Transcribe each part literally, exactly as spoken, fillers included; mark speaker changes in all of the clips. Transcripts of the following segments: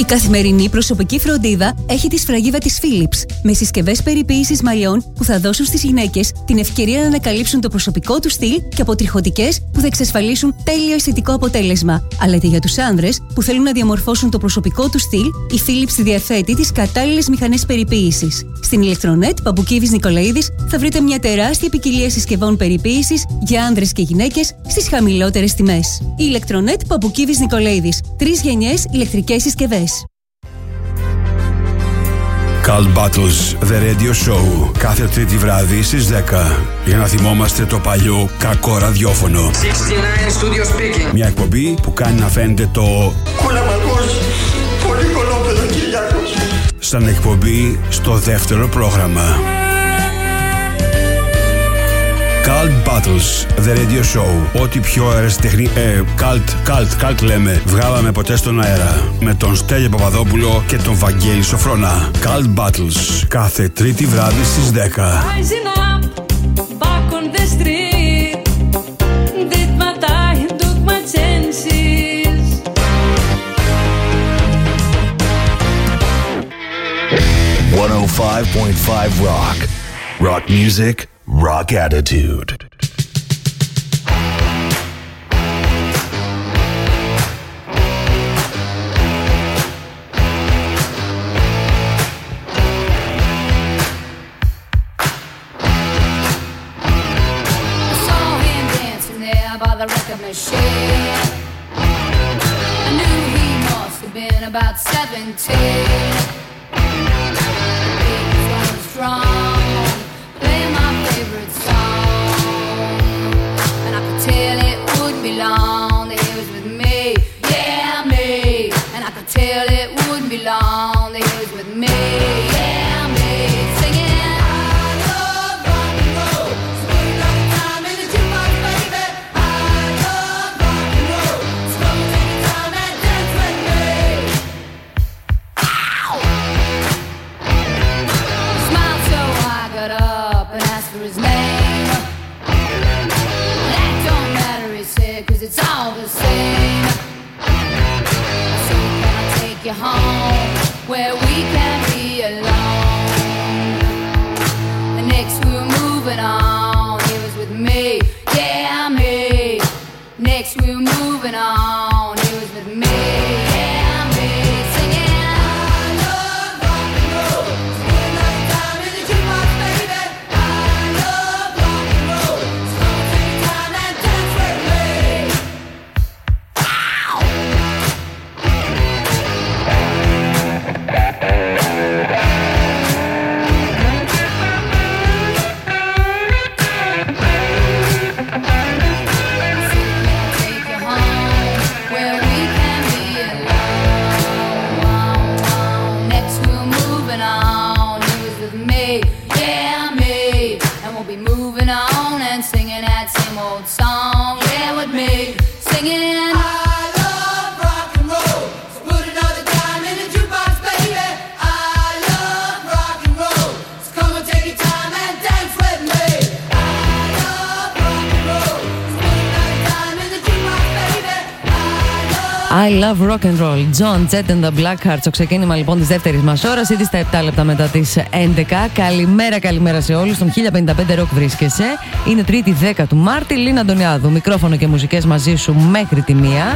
Speaker 1: Η καθημερινή προσωπική φροντίδα έχει τη σφραγίδα της Philips, με συσκευές περιποίησης μαλλιών που θα δώσουν στις γυναίκες την ευκαιρία να ανακαλύψουν το προσωπικό του στυλ και αποτριχωτικές που θα εξασφαλίσουν τέλειο αισθητικό αποτέλεσμα. Αλλά και για τους άνδρες που θέλουν να διαμορφώσουν το προσωπικό του στυλ, η Philips διαθέτει τις κατάλληλες μηχανές περιποίησης. Στην Electronet Παπουκίδης Νικολαίδης θα βρείτε μια τεράστια ποικιλία συσκευών περιποίησης για άνδρες και γυναίκες στις χαμηλότερες τιμές. Η Electronet Παπουκίδης Νικολαίδης. Τρεις γενιές ηλεκτρικές συσκευές.
Speaker 2: Cult Battles, The Radio Show. Κάθε τρίτη βράδυ στις δέκα. Για να θυμόμαστε το παλιό κακό ραδιόφωνο.
Speaker 3: εξήντα εννέα Studio Speaking.
Speaker 2: Μια εκπομπή που κάνει να φαίνεται το
Speaker 4: κουλαμαλός, πολύ κολόπεδο Κυριάκος.
Speaker 2: σαν εκπομπή στο δεύτερο πρόγραμμα. Cult Battles, The Radio Show. Ό,τι πιο αεραστεχνή... Ε, Cult, Cult, Cult λέμε. Βγάλαμε ποτέ στον αέρα. Με τον Στέλιο Παπαδόπουλο και τον Βαγγέλη Σοφρονά. Cult Battles. Κάθε τρίτη βράδυ στις δέκα.
Speaker 5: εκατόν πέντε κόμμα πέντε Rock. Rock music, rock attitude.
Speaker 6: About seventeen, he was strong, playing my favorite song, and I could tell it wouldn't be long that he was with me, yeah me, and I could tell it wouldn't be long that he was with me, yeah me, singing. It's all the same. So can I take you home where we can be alone? And next we were moving on. He was with me, yeah me. Next we were moving on. He was with me, yeah me. Singing. I love rock and roll. Spend all the time in the jukebox, baby. I love rock and roll. So take time and dance with me.
Speaker 7: I love rock and roll. John Jett and the Blackhearts. Το ξεκίνημα λοιπόν της δεύτερης μας ώρας, ήδη στα επτά λεπτά μετά τις έντεκα. Καλημέρα, καλημέρα σε όλους. Στον χίλια πενήντα πέντε Rock βρίσκεσαι. Είναι Τρίτη δέκα του Μάρτη. Λίνα Αντωνιάδου. Μικρόφωνο και μουσικές μαζί σου μέχρι τη μία.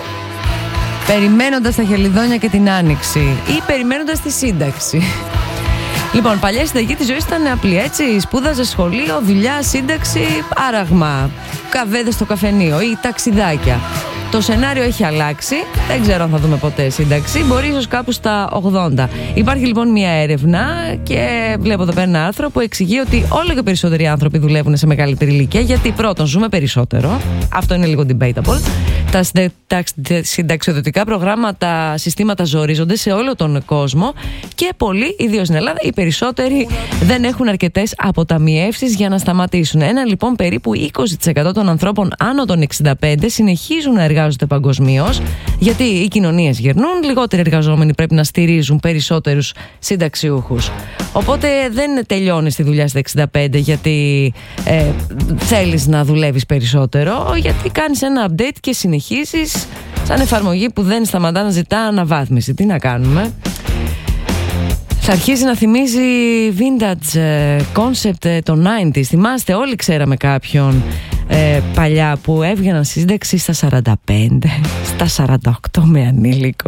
Speaker 7: Περιμένοντας τα χελιδόνια και την άνοιξη. Ή περιμένοντας τη σύνταξη. Λοιπόν, παλιά συνταγή της ζωής ήταν απλή, έτσι. Σπούδαζε σχολείο, δουλειά, σύνταξη, άραγμα. Καβέδες στο καφενείο ή ταξιδάκια. Το σενάριο έχει αλλάξει. Δεν ξέρω αν θα δούμε ποτέ σύνταξη. Μπορεί ίσως κάπου στα ογδόντα. Υπάρχει λοιπόν μια έρευνα και βλέπω εδώ πέρα ένα άρθρο που εξηγεί ότι όλο και περισσότεροι άνθρωποι δουλεύουν σε μεγαλύτερη ηλικία. Γιατί πρώτον, ζούμε περισσότερο. Αυτό είναι λίγο debatable. Τα, τα συνταξιοδοτικά προγράμματα, συστήματα ζορίζονται σε όλο τον κόσμο και πολλοί, ιδίως στην Ελλάδα, οι περισσότεροι δεν έχουν αρκετές αποταμιεύσεις για να σταματήσουν. Ένα λοιπόν περίπου είκοσι τοις εκατό των ανθρώπων άνω των εξήντα πέντε συνεχίζουν να εργάζονται παγκοσμίως, γιατί οι κοινωνίες γερνούν, λιγότεροι εργαζόμενοι πρέπει να στηρίζουν περισσότερους συνταξιούχους. Οπότε δεν τελειώνεις τη δουλειά στα εξήντα πέντε γιατί ε, θέλεις να δουλεύεις περισσότερο, γιατί κάνεις ένα update και συνεχίζεις Σαν εφαρμογή που δεν σταματά να ζητά αναβάθμιση. Τι να κάνουμε. Θα αρχίσει να θυμίζει vintage concept των ενενήντα. Θυμάστε, όλοι ξέραμε κάποιον ε, παλιά που έβγαιναν σύνταξη στα σαράντα πέντε, στα σαράντα οκτώ με ανήλικο.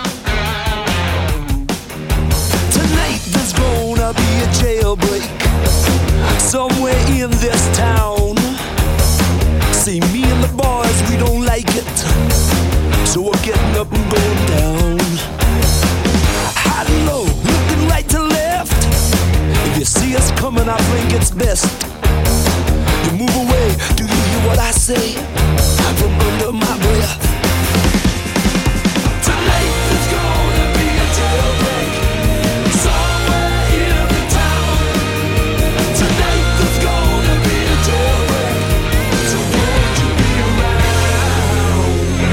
Speaker 8: Tonight there's gonna be a jailbreak somewhere in this town. See, me and the boys, we don't like it, so we're getting up and going down. High and low, looking right to left. If you see us coming, I think it's best you move away. Do you hear what I say from under my breath? Tonight there's gonna be a jailbreak somewhere in the town. Tonight there's gonna be a jailbreak, so won't you be around?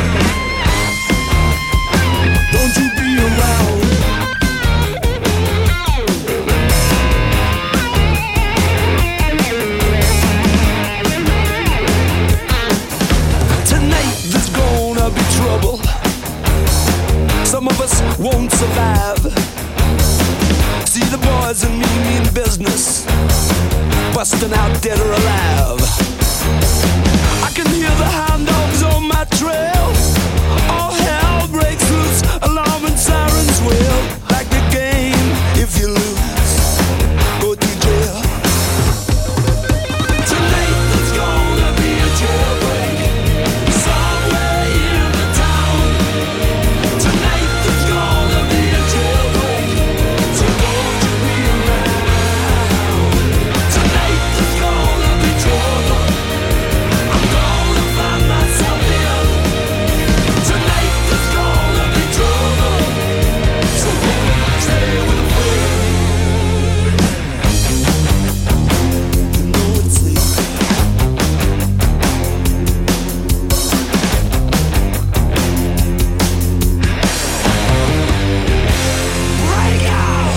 Speaker 8: Don't you be around? Tonight there's gonna be trouble. Some of us won't survive. See, the boys and me mean business, busting out dead or alive. I can hear the hound dogs on my trail. All hell breaks loose, alarm and sirens wail. Like the game, if you lose, go to jail. Tonight there's gonna be a jailbreak somewhere in the town. Tonight there's gonna be a jailbreak, so won't you be around? Tonight there's gonna be trouble. I'm gonna find myself in. Tonight there's gonna be trouble, so won't you stay with a friend? You know it's easy. Break out!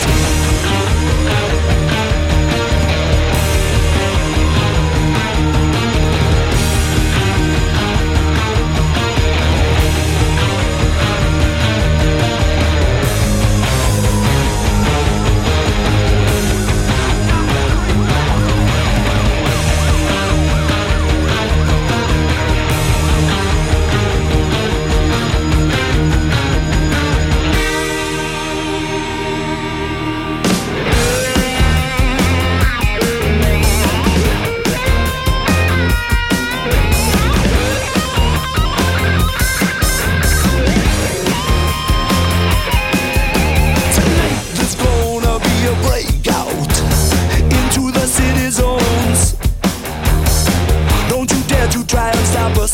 Speaker 8: Tonight there's gonna be a breakout into the city zones. Don't you dare to try and stop us.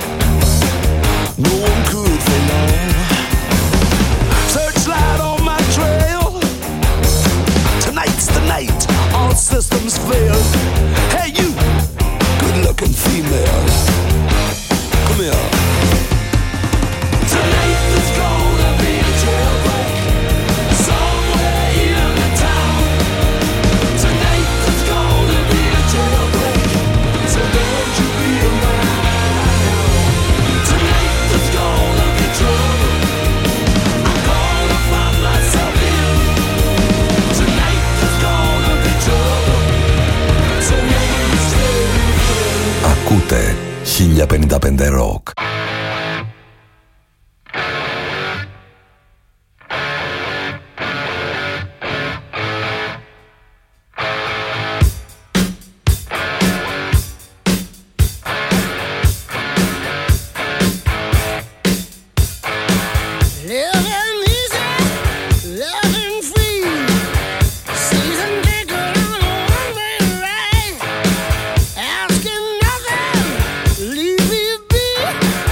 Speaker 8: No one could for long. Searchlight on my trail. Tonight's the night all systems fail. Hey you, good-looking female, come here. Tonight there's gonna be a jailbreak somewhere in the town. Tonight there's gonna be a jailbreak, so don't you be around. Tonight there's gonna be trouble. I'm gonna find myself in. Tonight there's gonna be trouble, so won't you stay with me?
Speaker 5: Ακούτε χίλια πενήντα πέντε Rock.
Speaker 9: Living easy, loving free. Season ticket on a one-way ride. Asking nothing, leave me be.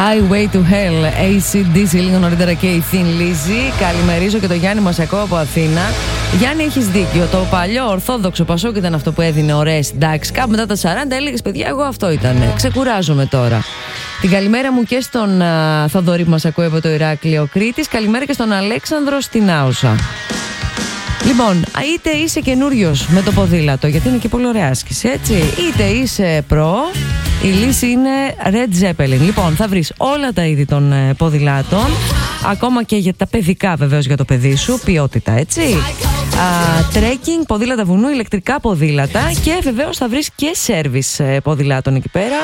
Speaker 7: Highway to Hell, έι σι ντι σι, λίγο νωρίτερα και η Thin Lizzy. Καλημερίζω και το Γιάννη Μασακό από Αθήνα. Γιάννη, έχεις δίκιο. Το παλιό ορθόδοξο Πασόκ ήταν αυτό που έδινε ωραίες συντάξεις. Κάπου μετά τα σαράντα έλεγες, παιδιά, εγώ αυτό ήταν. Ξεκουράζομαι τώρα. Την καλημέρα μου και στον uh, Θοδωρή που μας ακούει από το Ηράκλειο Κρήτης. Καλημέρα και στον Αλέξανδρο στην Άουσα. Λοιπόν, είτε είσαι καινούριος με το ποδήλατο, γιατί είναι και πολύ ωραία άσκηση, έτσι, είτε είσαι προ, η λύση είναι Red Zeppelin. Λοιπόν, θα βρεις όλα τα είδη των ε, ποδηλάτων, ακόμα και για τα παιδικά, βεβαίως, για το παιδί σου, ποιότητα, έτσι. Τρέκινγκ, ποδήλατα βουνού, ηλεκτρικά ποδήλατα και βεβαίως θα βρεις και σέρβις ε, ποδηλάτων εκεί πέρα.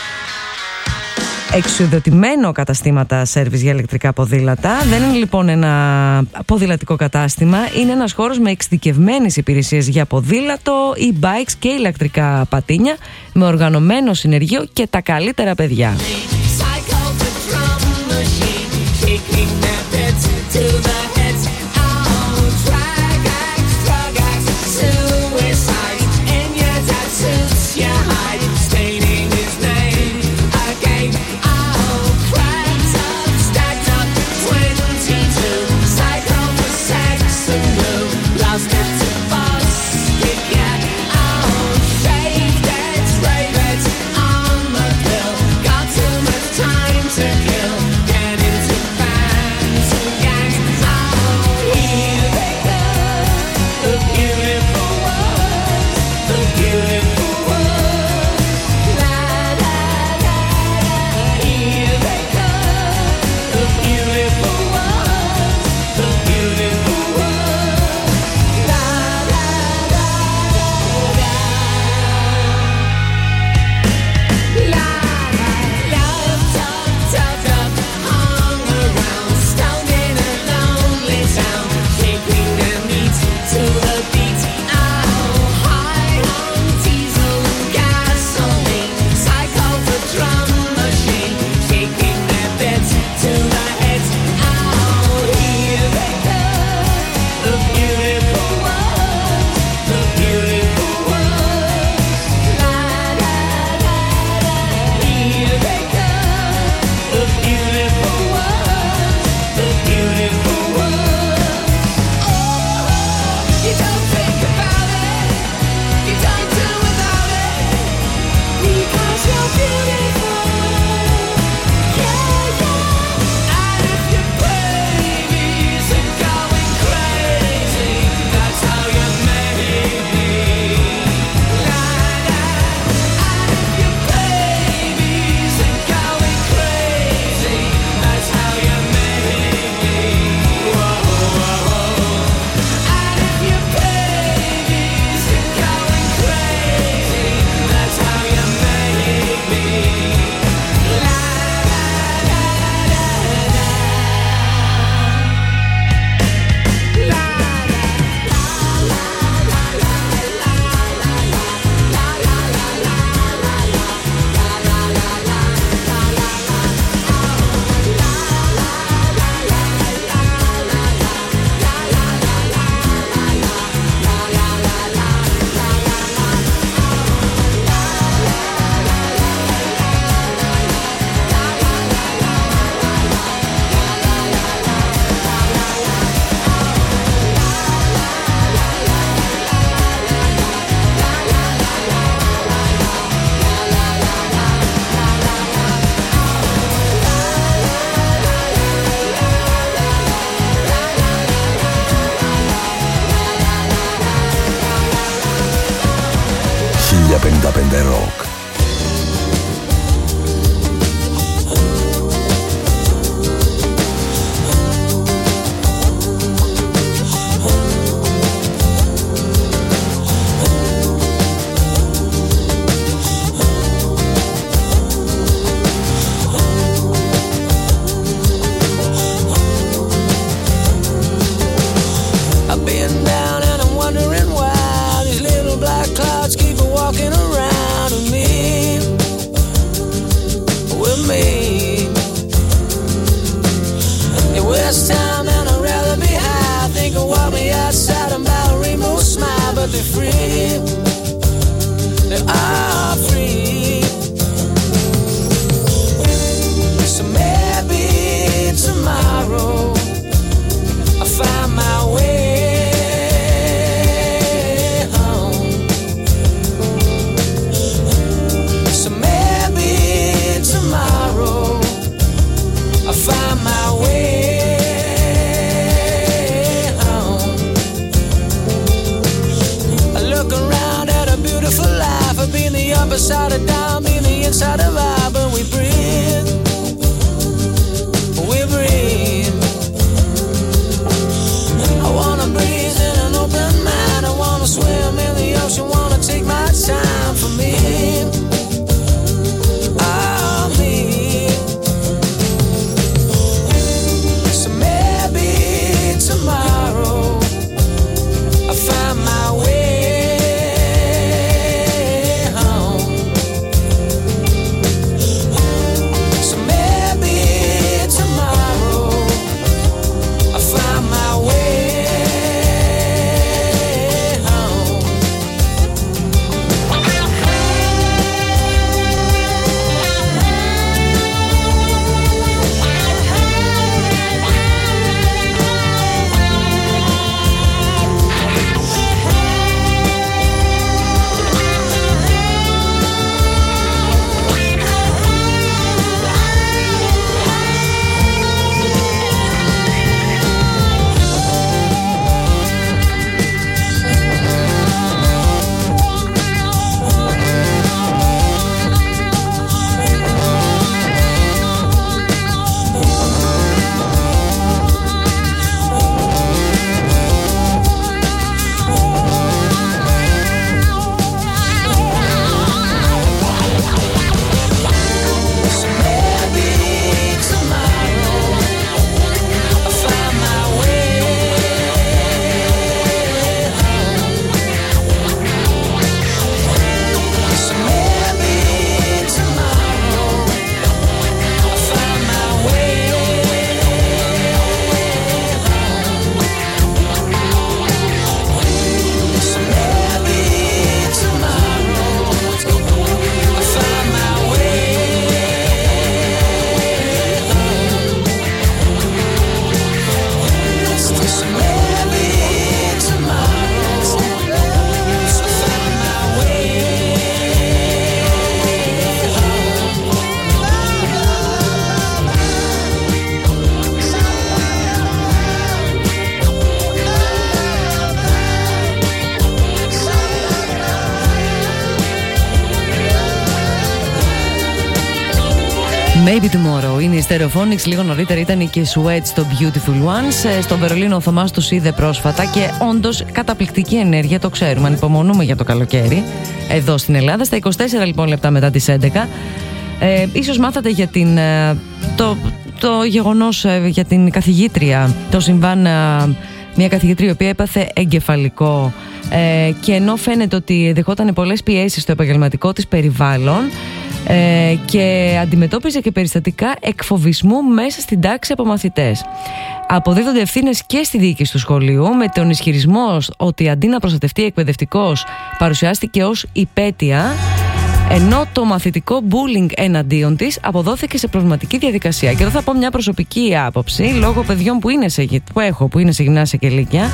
Speaker 7: Εξουδοτημένο καταστήματα σέρβις για ηλεκτρικά ποδήλατα. Δεν είναι λοιπόν ένα ποδηλατικό κατάστημα. Είναι ένας χώρος με εξειδικευμένες υπηρεσίες για ποδήλατο, e-bikes και ηλεκτρικά πατίνια, με οργανωμένο συνεργείο και τα καλύτερα παιδιά.
Speaker 5: πενήντα πέντε Rock.
Speaker 8: They are free. So
Speaker 7: Maybe Tomorrow είναι η Stereophonics. Λίγο νωρίτερα ήταν και Sweat στο Beautiful Ones. Στο Βερολίνο ο Θωμάς τους είδε πρόσφατα και όντως καταπληκτική ενέργεια, το ξέρουμε. Ανυπομονούμε για το καλοκαίρι εδώ στην Ελλάδα. Στα είκοσι τέσσερα λοιπόν λεπτά μετά τις έντεκα. Ε, ίσως μάθατε για την, το, το γεγονός για την καθηγήτρια, το συμβάν, μια καθηγήτρια η οποία έπαθε εγκεφαλικό ε, και ενώ φαίνεται ότι δεχόταν πολλές πιέσεις στο επαγγελματικό της περιβάλλον ε, και αντιμετώπιζε και περιστατικά εκφοβισμού μέσα στην τάξη από μαθητές. Αποδίδονται ευθύνες και στη διοίκηση του σχολείου, με τον ισχυρισμό ότι αντί να προστατευτεί εκπαιδευτικός παρουσιάστηκε ως υπέτεια, ενώ το μαθητικό bullying εναντίον της αποδόθηκε σε προβληματική διαδικασία. Και εδώ θα πω μια προσωπική άποψη, λόγω παιδιών που, είναι σε, που έχω, που είναι σε γυμνάσια και λύκεια.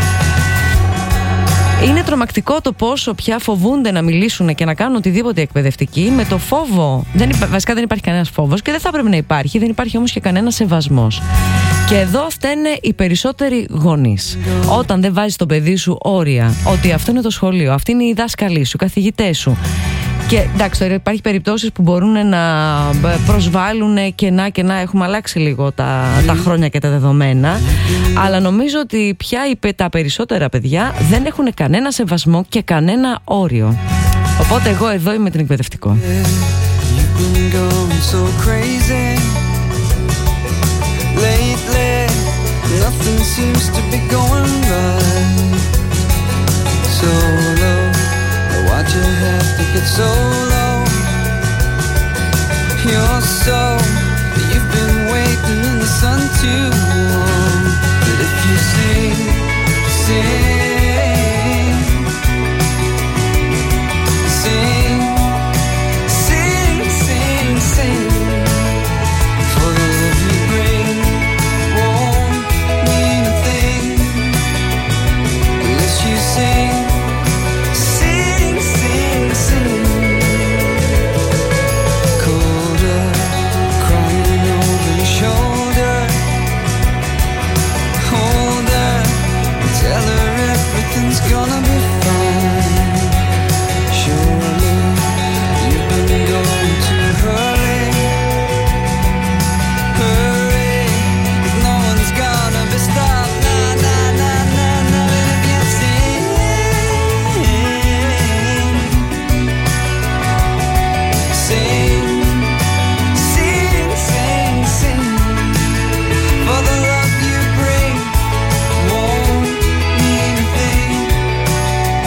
Speaker 7: Είναι τρομακτικό το πόσο πια φοβούνται να μιλήσουν και να κάνουν οτιδήποτε εκπαιδευτικοί, με το φόβο. Δεν, βασικά δεν υπάρχει κανένας φόβος και δεν θα πρέπει να υπάρχει, δεν υπάρχει όμως και κανένας σεβασμός. Και εδώ φταίνε οι περισσότεροι γονείς. Όταν δεν βάζεις το παιδί σου όρια, ότι αυτό είναι το σχολείο, αυτή είναι η δάσκαλή σου, οι καθηγητές σου. Και εντάξει, τώρα υπάρχει περιπτώσεις που μπορούν να προσβάλλουν και να και να έχουμε αλλάξει λίγο τα, τα χρόνια και τα δεδομένα. Αλλά νομίζω ότι πια τα περισσότερα παιδιά δεν έχουν κανένα σεβασμό και κανένα όριο. Οπότε εγώ εδώ είμαι την εκπαιδευτικό.
Speaker 8: Why'd you have to get so low? You're so, you've been waiting in the sun too long. But if you sing, sing, sing, sing, sing, sing, for the love you bring won't mean a thing unless you sing. It's gonna be fine. Surely you've been going too early. Hurry, 'cause no one's gonna be stopped. Nah, nah, nah, nah, nah. And if you sing, sing, sing, sing, sing, for the love you bring won't mean a thing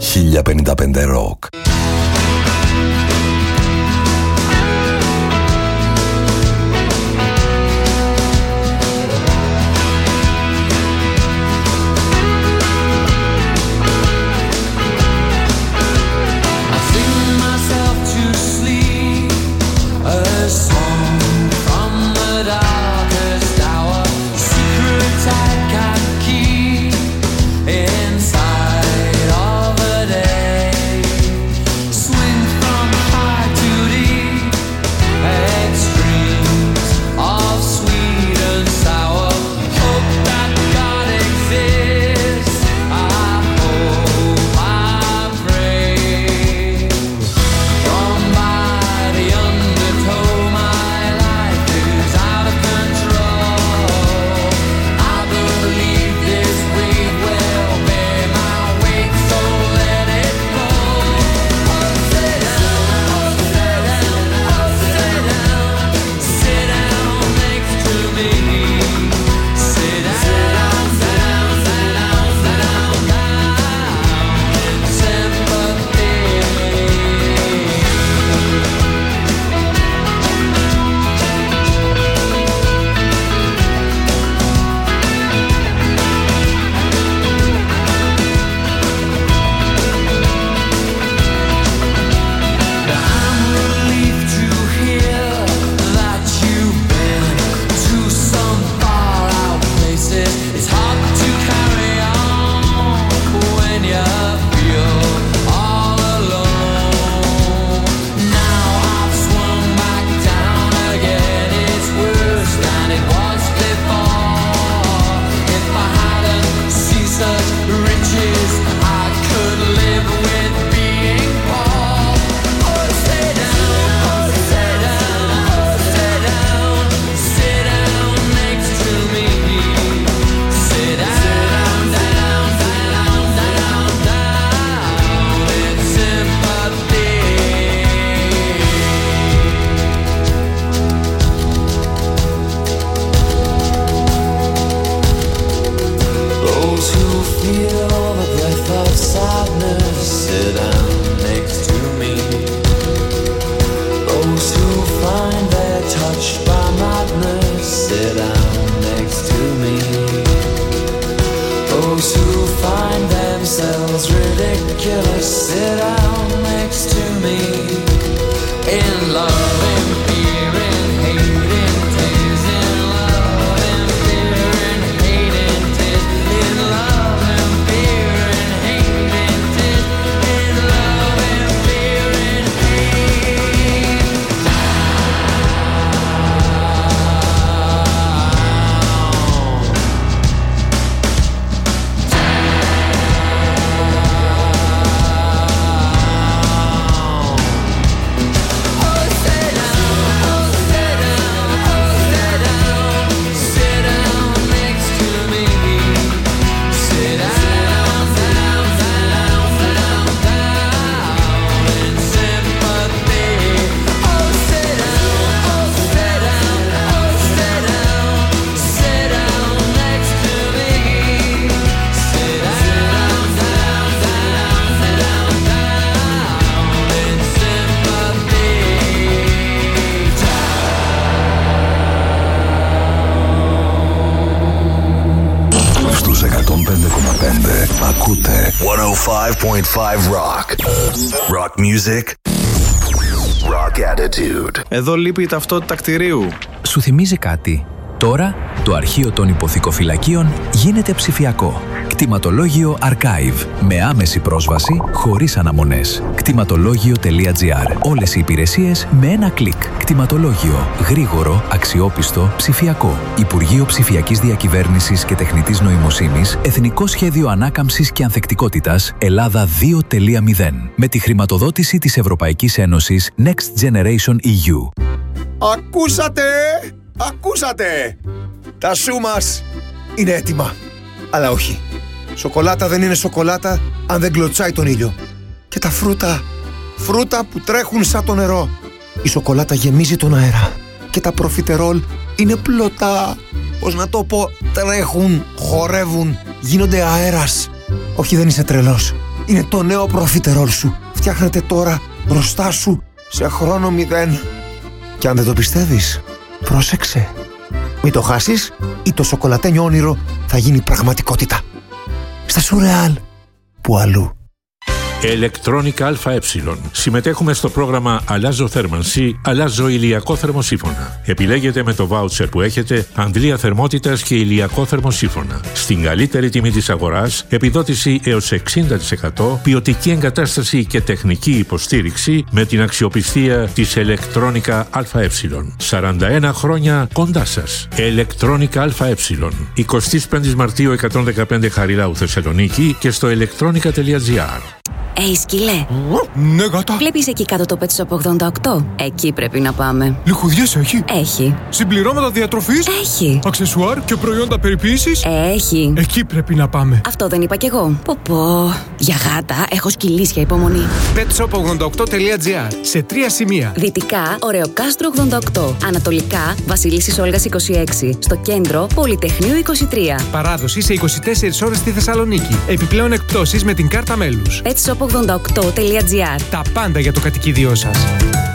Speaker 5: χίλια πενήντα πέντε Rock.
Speaker 8: Inside of a day, swing from high to deep, extremes of sweet and sour. Hope that God exists. I hope, I pray. Drawn by the undertow, my life is out of control. I believe this weight will bear my weight, so let it go. Oh, sit down, oh, sit down, oh, sit down. Sit down next to me. Sit down, sit down, sit down, sit down, down in sympathy. I'm relieved to hear that you've been to some far out places. It's hard to carry on when you feel all alone. Now I've swung back down again. It's worse than it was before. If I hadn't seen such riches, I could live with being poor. Oh, sit down, oh, sit down, oh, sit down. Sit down next to me. Sit down, down, down, down, down in sympathy. Those who feel the breath of sadness, sit down next to me. Those who find they're touched by madness, sit down next to me. Those who find themselves ridiculous, sit down next to me. In love, in fear, in hate, in tears. In love, in fear, in hate, in tears. In love, in fear, in hate, in tears. In love, in fear, in hate. Oh, sit down, oh, sit down, oh, sit down. Sit down next to me. Sit down, down, down, down, down in sympathy. Oh, sit down, oh, sit down, oh, sit down. Sit down next to me. Sit down, down, down, down, down in sympathy.
Speaker 5: Στους εκατόν πέντε κόμμα πέντε ακούτε εκατόν πέντε κόμμα πέντε Rock. Rock music. Rock attitude.
Speaker 10: Εδώ λείπει η ταυτότητα κτηρίου.
Speaker 11: Σου θυμίζει κάτι? Τώρα το αρχείο των υποθηκοφυλακίων γίνεται ψηφιακό. Κτηματολόγιο Archive. Με άμεση πρόσβαση, χωρίς αναμονές. κτηματολόγιο τελεία τζι άρ. Όλες οι υπηρεσίες με ένα κλικ. Κτηματολόγιο. Γρήγορο, αξιόπιστο, ψηφιακό. Υπουργείο Ψηφιακής Διακυβέρνησης και Τεχνητής Νοημοσύνης. Εθνικό Σχέδιο Ανάκαμψης και Ανθεκτικότητας Ελλάδα δύο τελεία μηδέν. Με τη χρηματοδότηση της Ευρωπαϊκής Ένωσης Next Generation ι γιου.
Speaker 12: Ακούσατε! Ακούσατε! Τα σου μας είναι έτοιμα. Αλλά όχι. Σοκολάτα δεν είναι σοκολάτα αν δεν κλωτσάει τον ήλιο. Και τα φρούτα, φρούτα που τρέχουν σαν το νερό. Η σοκολάτα γεμίζει τον αέρα. Και τα προφιτερόλ είναι πλωτά. Πώς να το πω, τρέχουν, χορεύουν, γίνονται αέρας. Όχι, δεν είσαι τρελός. είναι το νέο προφιτερόλ σου. Φτιάχνεται τώρα μπροστά σου σε χρόνο μηδέν. Και αν δεν το πιστεύεις, πρόσεξε. Μην το χάσεις ή το σοκολατένιο όνειρο θα γίνει πραγματικότητα. Στα Σουρεάλ, που αλλού.
Speaker 13: Ηλεκτρόνικα ΑΕ. Συμμετέχουμε στο πρόγραμμα Αλλάζω θέρμανση, αλλάζω ηλιακό θερμοσύφωνα. Επιλέγετε με το βάουτσερ που έχετε αντλία θερμότητας και ηλιακό θερμοσύφωνα. Στην καλύτερη τιμή της αγοράς, επιδότηση έως εξήντα τοις εκατό, ποιοτική εγκατάσταση και τεχνική υποστήριξη με την αξιοπιστία της Ηλεκτρόνικα ΑΕ. σαράντα ένα χρόνια κοντά σας. Ηλεκτρόνικα ΑΕ. εικοστή πέμπτη Μαρτίου εκατόν δεκαπέντε Χαριλάου Θεσσαλονίκη και στο ηλεκτρόνικα τελεία τζι άρ.
Speaker 14: Ει σκυλέ.
Speaker 10: Ναι, γάτα.
Speaker 14: Βλέπεις εκεί κάτω το Pet Shop ογδόντα οκτώ? Εκεί πρέπει να πάμε.
Speaker 10: Λιχουδιές έχει?
Speaker 14: Έχει.
Speaker 10: Συμπληρώματα διατροφής?
Speaker 14: Έχει.
Speaker 10: Αξεσουάρ και προϊόντα περιποίησης?
Speaker 14: Έχει.
Speaker 10: Εκεί πρέπει να πάμε.
Speaker 14: Αυτό δεν είπα κι εγώ. Πω πω. Για γάτα έχω σκυλίσια υπομονή.
Speaker 10: πετ σοπ ογδόντα οκτώ τελεία τζι άρ. Σε τρία σημεία.
Speaker 14: Δυτικά, Ωρεοκάστρο ογδόντα οκτώ. Ανατολικά, Βασιλίσσης Όλγας είκοσι έξι. Στο κέντρο, Πολυτεχνείου είκοσι τρία.
Speaker 10: Παράδοση σε είκοσι τέσσερις ώρες στη Θεσσαλονίκη. Επιπλέον εκπτώσεις με την κάρτα μέλους.
Speaker 14: πετ σοπ ογδόντα οκτώ τελεία τζι άρ.
Speaker 10: Τα πάντα για το κατοικίδιό σας.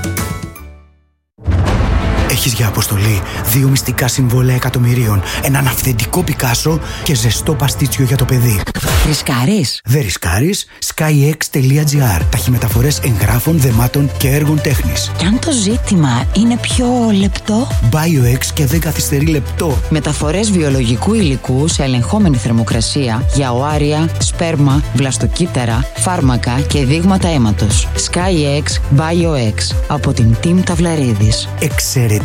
Speaker 15: Έχεις για αποστολή δύο μυστικά συμβόλαια εκατομμυρίων, έναν αυθεντικό Πικάσο και ζεστό παστίτσιο για το παιδί.
Speaker 14: Ρισκάρεις?
Speaker 15: Δεν ρισκάρεις. skyx τελεία τζι άρ. Ταχυμεταφορές εγγράφων, δεμάτων και έργων τέχνης.
Speaker 14: Κι αν το ζήτημα είναι πιο λεπτό?
Speaker 15: BioX και δεν καθυστερεί λεπτό.
Speaker 14: Μεταφορές βιολογικού υλικού σε ελεγχόμενη θερμοκρασία για οάρια, σπέρμα, βλαστοκύτταρα, φάρμακα και δείγματα αίματος. skyx BioX από την Team Ταυλαρίδης.
Speaker 15: Εξαιρετικά.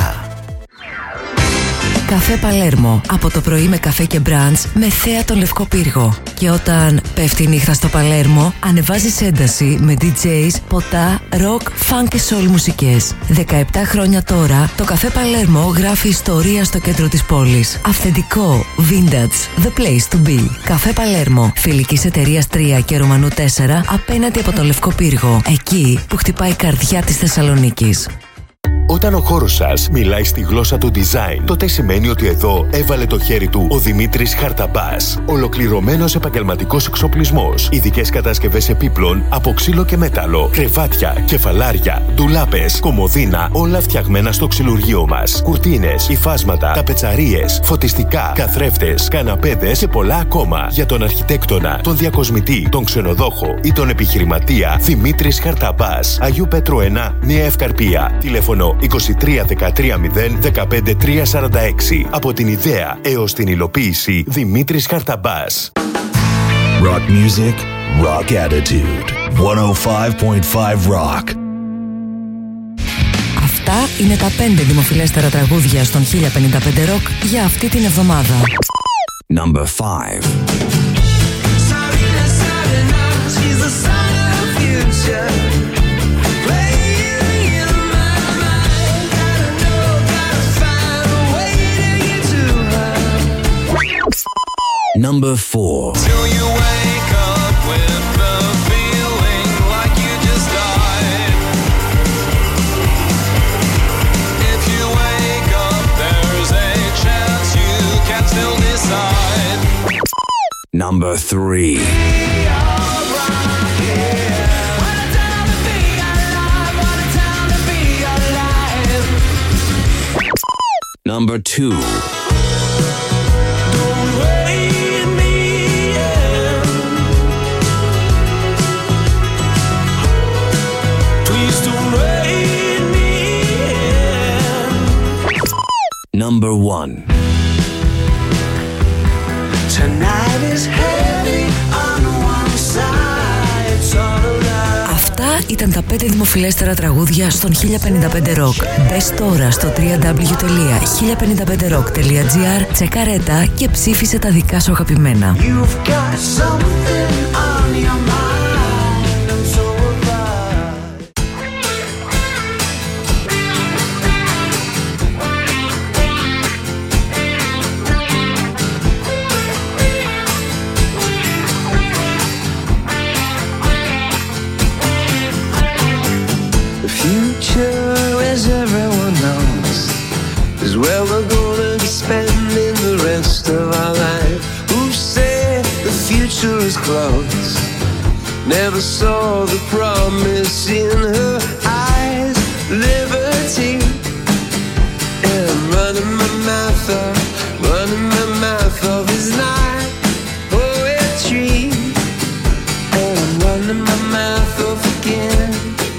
Speaker 16: Καφέ Παλέρμο. Από το πρωί με καφέ και μπραντς με θέα τον Λευκό Πύργο. Και όταν πέφτει η νύχτα στο Παλέρμο, ανεβάζεις ένταση με ντι τζέις, ποτά, ροκ, φανκ και σόλ μουσικές. δεκαεπτά χρόνια τώρα, το Καφέ Παλέρμο γράφει ιστορία στο κέντρο της πόλης. Αυθεντικό, vintage, the place to be. Καφέ Παλέρμο, φιλικής εταιρείας τρία και Ρωμανού τέσσερα, απέναντι από τον Λευκό Πύργο. Εκεί που χτυπάει η καρδιά της Θεσσαλονίκης.
Speaker 17: Όταν ο χώρος σας μιλάει στη γλώσσα του design, τότε σημαίνει ότι εδώ έβαλε το χέρι του ο Δημήτρης Χαρταμπάς. Ολοκληρωμένος επαγγελματικός εξοπλισμός, ειδικές κατασκευές επίπλων από ξύλο και μέταλλο, κρεβάτια, κεφαλάρια, ντουλάπες, κομοδίνα, όλα φτιαγμένα στο ξυλουργείο μας. Κουρτίνες, υφάσματα, ταπετσαρίες, φωτιστικά, καθρέφτες, καναπέδες και πολλά ακόμα. Για τον αρχιτέκτονα, τον διακοσμητή, τον ξενοδόχο ή τον επιχειρηματία, Δημήτρης Χαρταμπάς. Αγίου Πέτρου ένα, Νέα Ευκαρπία. Τηλέφωνο είκοσι τρία δεκατρία μηδέν δεκαπέντε τρία σαράντα έξι. Από την ιδέα έως την υλοποίηση, Δημήτρης Χαρταμπάς.
Speaker 5: Rock music, rock attitude. εκατόν πέντε κόμμα πέντε Rock.
Speaker 16: Αυτά είναι τα πέντε δημοφιλέστερα τραγούδια στον χίλια πενήντα πέντε Rock για αυτή την εβδομάδα.
Speaker 5: Number five. Number four.
Speaker 8: Till you wake up with the feeling like you just died. If you wake up, there's a chance you can still decide.
Speaker 5: Number three. Number two. Number one.
Speaker 8: Tonight is heavy on one side. It's all around.
Speaker 16: Αυτά ήταν τα πέντε δημοφιλέστερα τραγούδια στον χίλια πενήντα πέντε Rock. Μπες τώρα στο double-u double-u double-u τελεία χίλια πενήντα πέντε rock τελεία τζι άρ, τσεκαρέτα και ψήφισε τα δικά σου αγαπημένα.
Speaker 8: You've got something on your mind. I'm so
Speaker 18: The future, as everyone knows, is where we're gonna be spending the rest of our life. Who said the future is close? Never saw the promise in her eyes. Liberty. And I'm running my mouth off, running my mouth off is not poetry. And I'm running my mouth off again.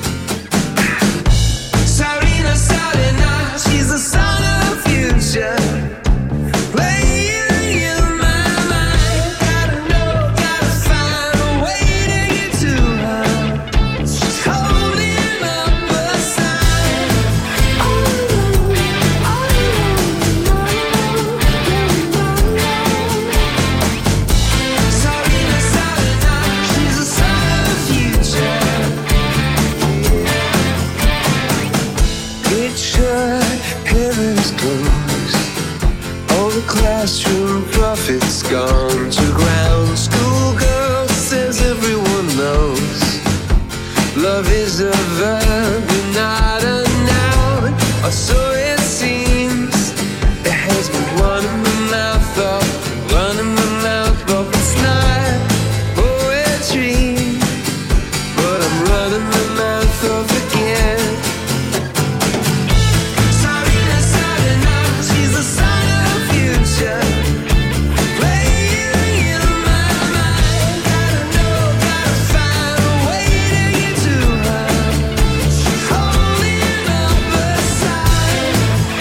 Speaker 18: Sarina, Sarina, she's the son of the future. Playing in my mind. Gotta know, gotta find a way to get to her. She's holding up a sign. Sarina, Sarina, she's the son of the future. Picture heaven's close. All the classroom prophets gone to ground. Schoolgirl says everyone knows. Love is a verb and not a noun. Or so it seems. It has me running my mouth off, running my mouth off. It's not poetry, but I'm running my mouth off again. Sarina, Sarina, she's the son of the future. Playing in my mind. Gotta know, gotta find a way to get to her. She's holding up a sign.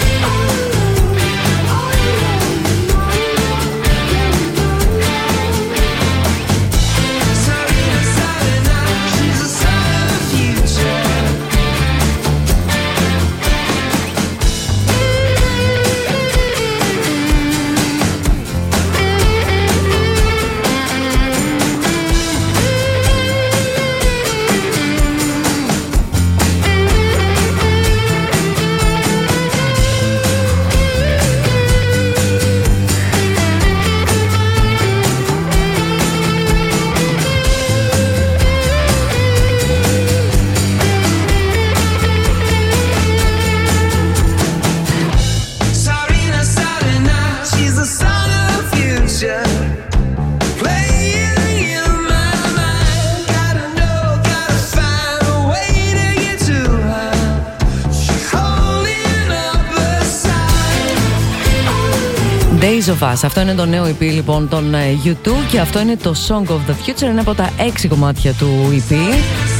Speaker 18: Sarina, Sarina, she's the son of the future. Sarina, Sarina, she's the son of the future. Playing in my mind. Gotta know, gotta find a way to get to her. She's holding up a sign.
Speaker 7: Days of Us. Αυτό είναι το νέο ι πι λοιπόν των ε, γιου τού και αυτό είναι το Song of the Future. Είναι από τα έξι κομμάτια του ι πι.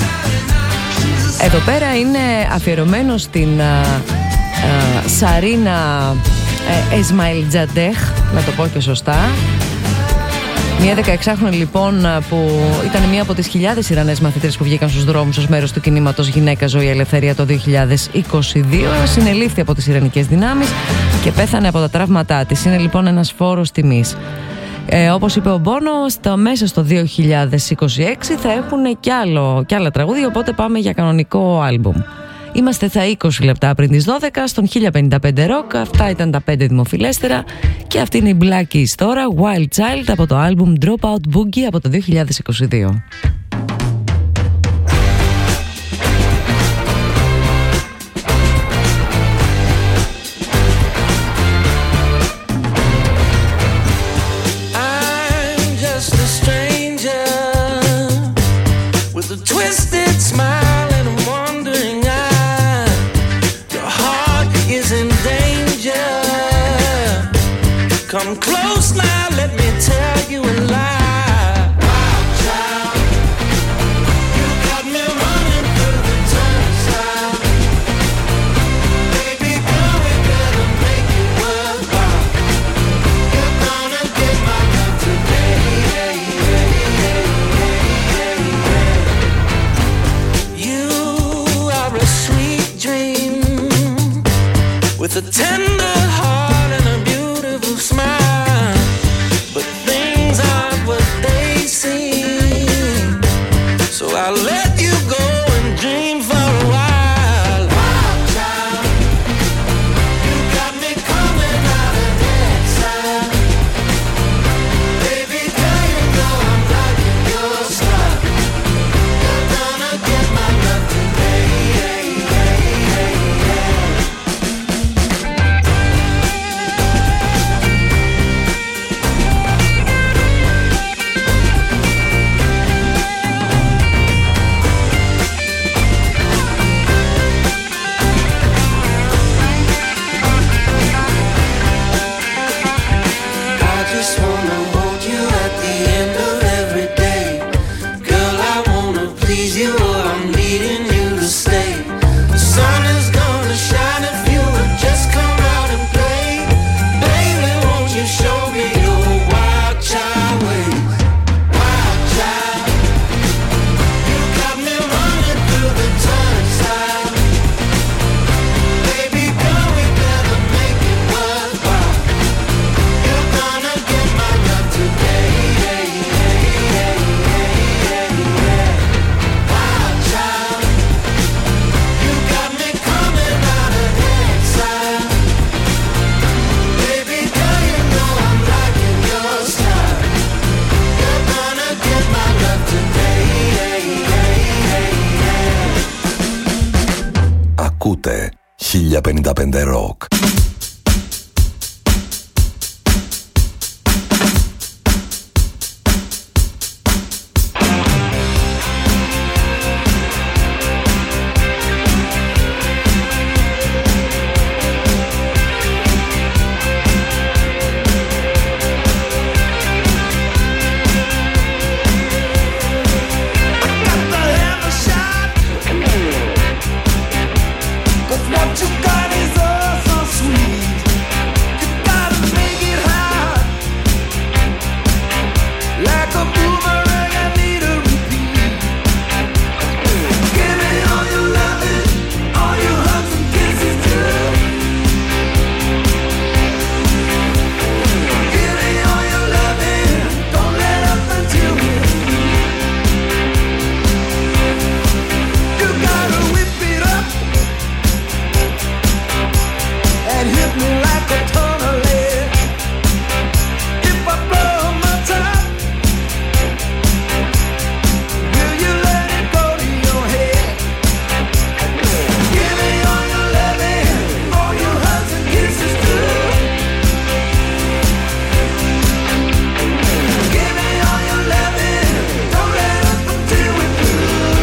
Speaker 7: Εδώ πέρα είναι αφιερωμένο στην α, α, Σαρίνα ε, Εσμαηλτζαντέχ, να το πω και σωστά. Μια δεκαεξάχρονη λοιπόν που ήταν μία από τις χιλιάδες Ιρανές μαθήτρες που βγήκαν στους δρόμους ως μέρος του κινήματος Γυναίκα, Ζωή, Ελευθερία το δύο χιλιάδες είκοσι δύο. Συνελήφθη από τις Ιρανικές δυνάμεις και πέθανε από τα τραύματά της. Είναι λοιπόν ένας φόρος τιμής. Ε, όπως είπε ο Μπόνο, στα μέσα στο δύο χιλιάδες είκοσι έξι θα έχουν κι, άλλο, κι άλλα τραγούδια, οπότε πάμε για κανονικό άλμπουμ. Είμαστε στα είκοσι λεπτά πριν τις δώδεκα στον χίλια πενήντα πέντε Rock. Αυτά ήταν τα πέντε δημοφιλέστερα και αυτή είναι η Black Keys τώρα, Wild Child από το άλμπουμ Dropout Boogie από το δύο χιλιάδες είκοσι δύο.
Speaker 8: I'm just a stranger with a twisted smile and a wandering eye. Your heart is in danger. Come close now, let me tell you a lie. Wild child, you got me running through the turnstile. Baby girl, we better make it worthwhile. You're gonna get my love today. You are a sweet dream with a tender heart and a beautiful smile, but things aren't what they seem. So I'll let you go and dream for a while. Wild child, you got me coming out of exile. Baby girl, you know I'm liking your style. You're gonna get my love today. you or I'm needing you to stay. The sun is gonna shine if you would just come out and play. Baby, won't you show me your wild child ways? Wild child. You got me running through the turnstile. Baby girl, we better make it worthwhile. You're gonna get my love today. Yeah, yeah, yeah, yeah, yeah. Wild child. You got me coming out of exile. Baby girl, you know I'm liking your style. You're gonna get my love today. Yeah, yeah, yeah, yeah.
Speaker 5: Ακούτε χίλια πενήντα πέντε Rock.
Speaker 8: What you got is oh so sweet. You gotta make it hot. Like a boomerang, I need a repeat. Give me all your loving, all your hugs and kisses too. Give me all your loving, don't let up until we're through. You gotta whip it up and hit me like a ton of lead. If I blow my top, will you let it go to your head? Give me all your loving, all your hugs and kisses too. Give me all your loving, don't let up until we're through.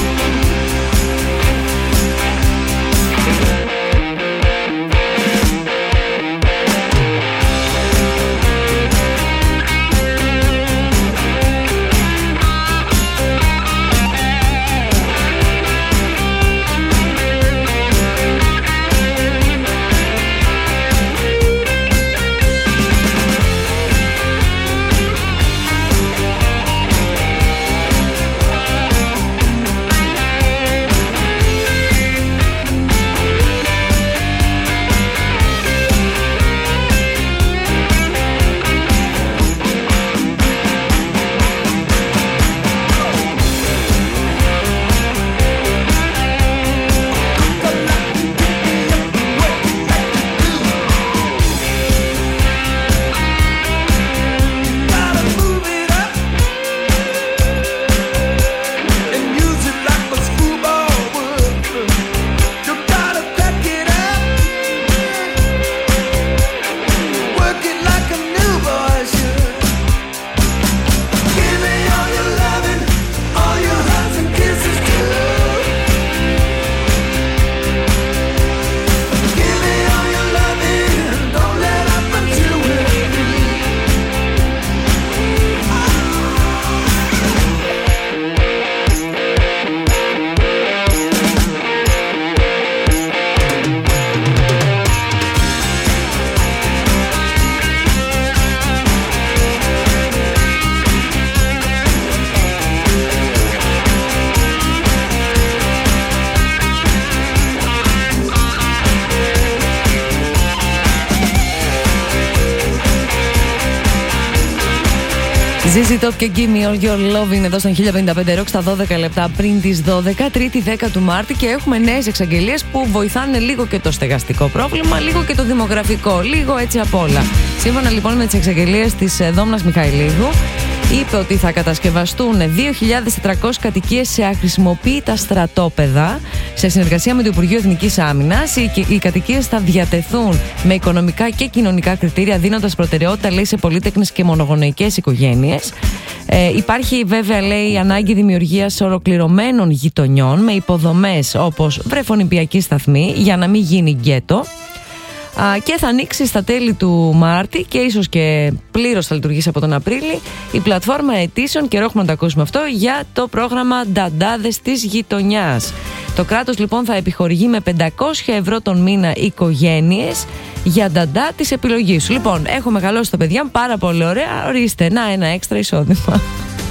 Speaker 8: And use it like a screwball would. You gotta crack it up, work it like a new boy should. Give me all your loving, all your hugs and kisses too. Give me all your loving, don't let up until we're through.
Speaker 7: ζι ζι Top και Give Me All Your Love είναι εδώ στον χίλια πενήντα πέντε Rock στα δώδεκα λεπτά πριν τις δώδεκα, Τρίτη δέκα του Μάρτη, και έχουμε νέες εξαγγελίες που βοηθάνε λίγο και το στεγαστικό πρόβλημα, λίγο και το δημογραφικό, λίγο έτσι απ' όλα. Σύμφωνα λοιπόν με τις εξαγγελίες της Δόμνας Μιχαηλίδου, είπε ότι θα κατασκευαστούν δύο χιλιάδες τετρακόσιες κατοικίες σε αχρησιμοποιητά στρατόπεδα σε συνεργασία με το Υπουργείο Εθνικής Άμυνας. Οι, οι κατοικίες θα διατεθούν με οικονομικά και κοινωνικά κριτήρια, δίνοντας προτεραιότητα, λέει, σε πολύτεκνες και μονογονοϊκές οικογένειες. Ε, υπάρχει βέβαια, λέει, ανάγκη δημιουργίας ολοκληρωμένων γειτονιών με υποδομές όπως βρεφονιπιακή σταθμή για να μην γίνει γκέτο. και θα ανοίξει στα τέλη του Μάρτη και ίσως και πλήρως θα λειτουργήσει από τον Απρίλη η πλατφόρμα αιτήσεων, καιρό έχουμε να το ακούσουμε αυτό, για το πρόγραμμα Νταντάδες της Γειτονιάς. Το κράτος λοιπόν θα επιχορηγεί με πεντακόσια ευρώ τον μήνα οικογένειες για νταντά της επιλογής σου. Λοιπόν, έχω μεγαλώσει τα παιδιά μου, πάρα πολύ ωραία, ορίστε, να ένα έξτρα εισόδημα.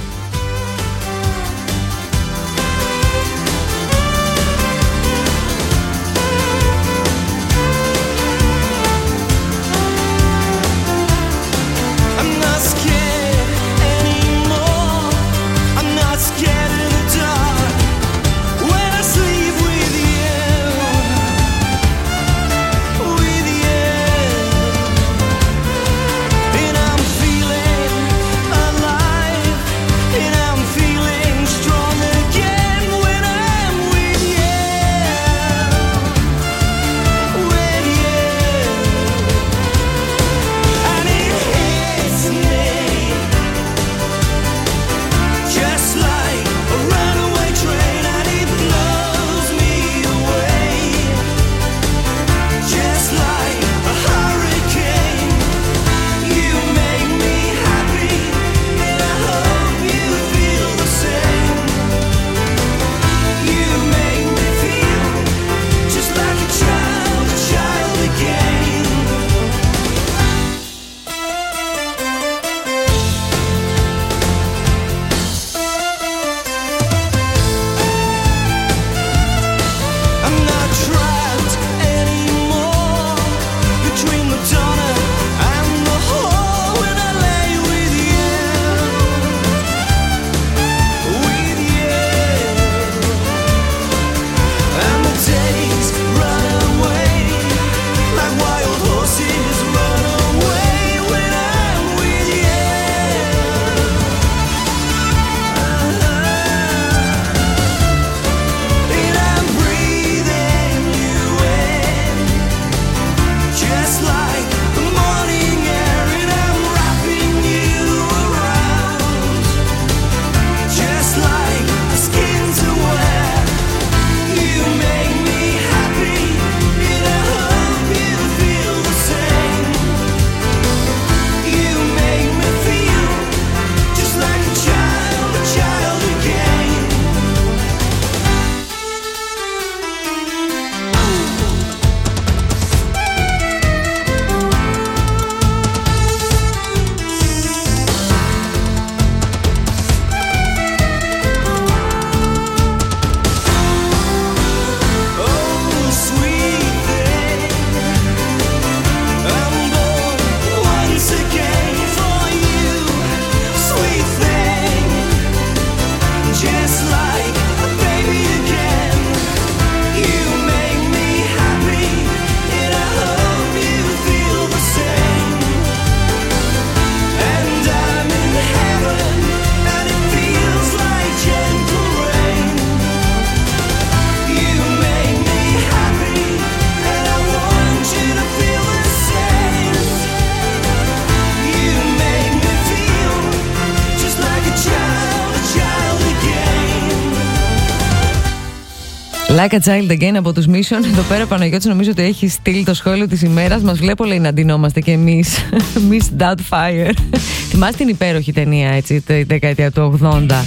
Speaker 7: Like a Child Again από τους Mission. Εδώ πέρα Παναγιώτης νομίζω ότι έχει στείλει το σχόλιο της ημέρας. Μας βλέπω λέει να ντυνόμαστε κι εμείς. Miss Doubtfire. Θυμάστε την υπέροχη ταινία έτσι, τη δεκαετία του ογδόντα.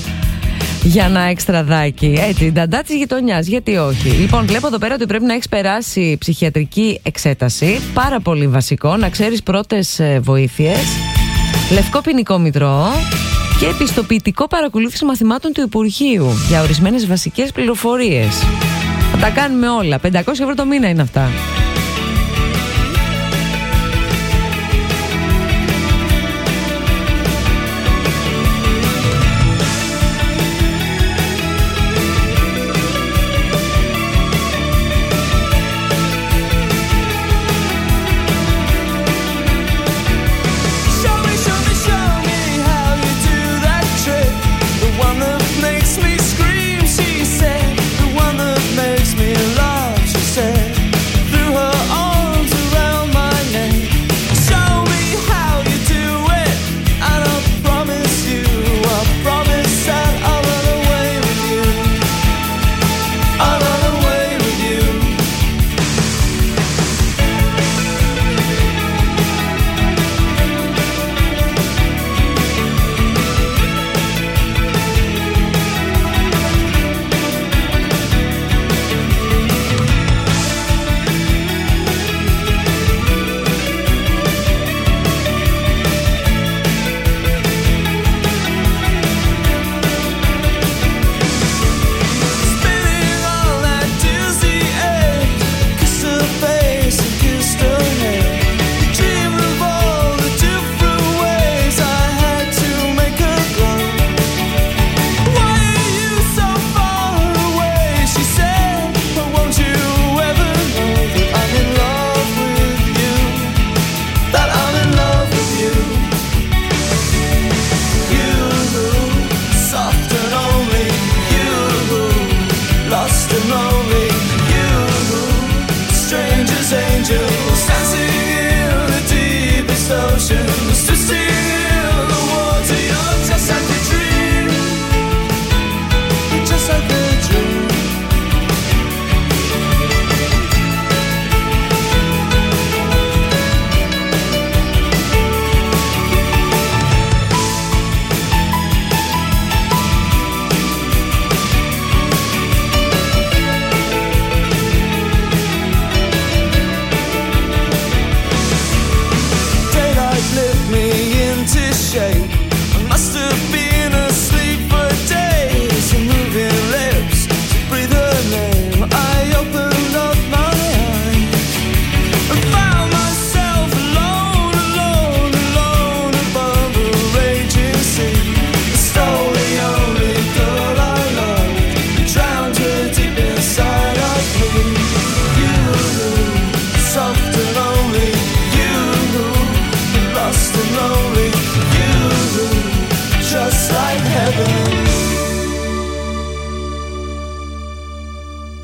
Speaker 7: Για ένα εξτραδάκι. Έτσι, νταντά της γειτονιάς. Γιατί όχι. Λοιπόν, βλέπω εδώ πέρα ότι πρέπει να έχεις περάσει ψυχιατρική εξέταση. Πάρα πολύ βασικό. Να ξέρεις πρώτες βοήθειες. Λευκό ποινικό μητρό. Και επιστοποιητικό παρακολούθηση μαθημάτων του Υπουργείου για ορισμένες βασικές πληροφορίες. Θα τα κάνουμε όλα. πεντακόσια ευρώ το μήνα είναι αυτά.
Speaker 8: Through her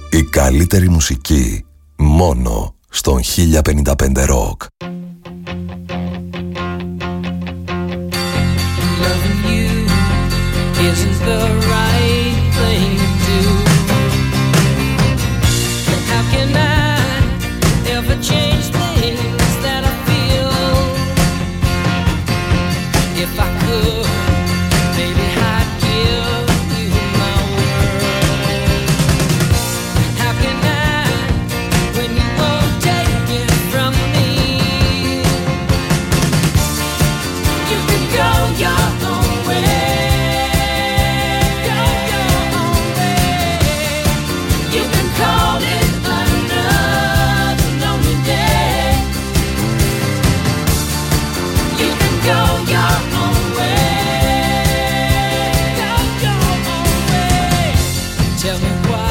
Speaker 19: Η καλύτερη μουσική μόνο στον χίλια πενήντα πέντε Rock.
Speaker 8: Loving you isn't the right thing to do. And how can I ever change things that I feel? If I could, baby, I'd give you my world. How can I, when you won't take it from me? You can go your own way. Go your own way. You can call it another lonely day. You can go your own way. Go your own way. Tell me why.